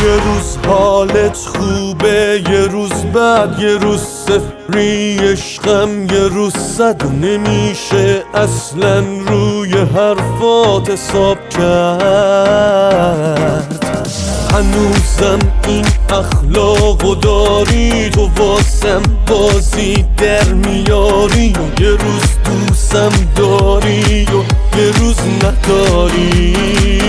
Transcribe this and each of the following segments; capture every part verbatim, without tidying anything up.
یه روز حالت خوبه، یه روز بعد، یه روز صفری عشقم، یه روز صد. نمیشه اصلا روی حرفات حساب کرد. هنوزم این اخلاقو داری، تو واسم بازی در میاری. و یه روز دوستم داری و یه روز نداری.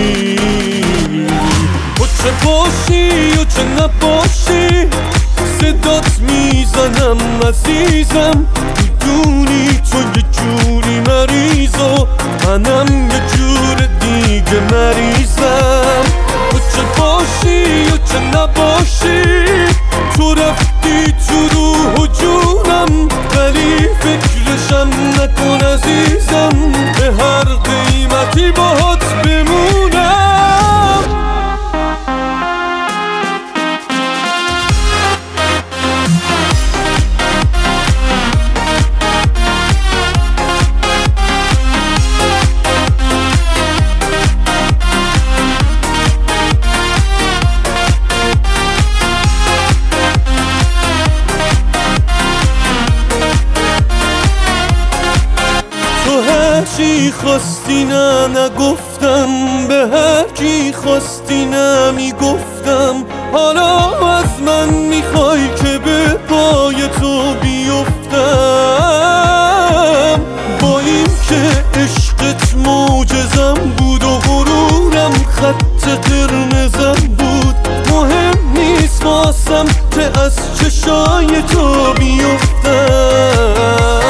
و چه باشی و چه نباشی صدات میزنم عزیزم. میدونی تو یه جوری مریض و منم یه جور دیگه مریضم. و چه باشی و چه نباشی تو رفتی تو روح و جونم، ولی فکرشم نکن عزیزم، به هر قیمتی باهات بمونم. هرچی خواستی نه نگفتم، به هرکی خواستی نمیگفتم. حالا از من میخوای که به پای تو بیفتم. با این که عشقت معجزم بود و غرورم خط قرمزم بود، مهم نیست واسم که از چشای تو بیفتم.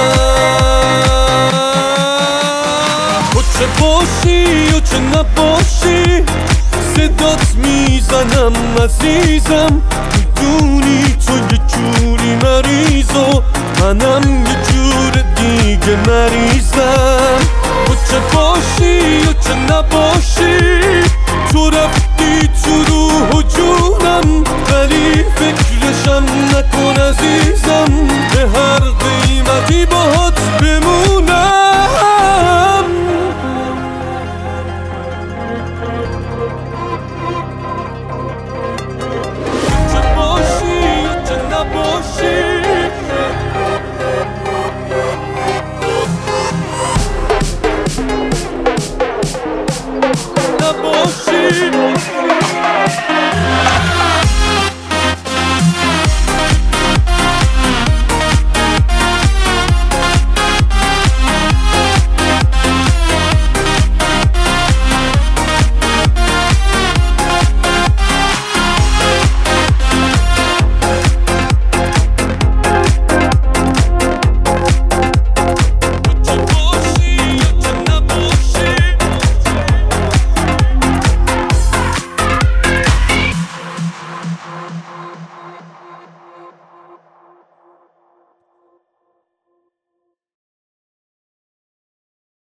چه باشی و چه نباشی صدات میزنم عزیزم. میدونی تو یه جوری مریض و منم یه جور دیگه مریضم. و چه باشی و چه نباشی تو رفتی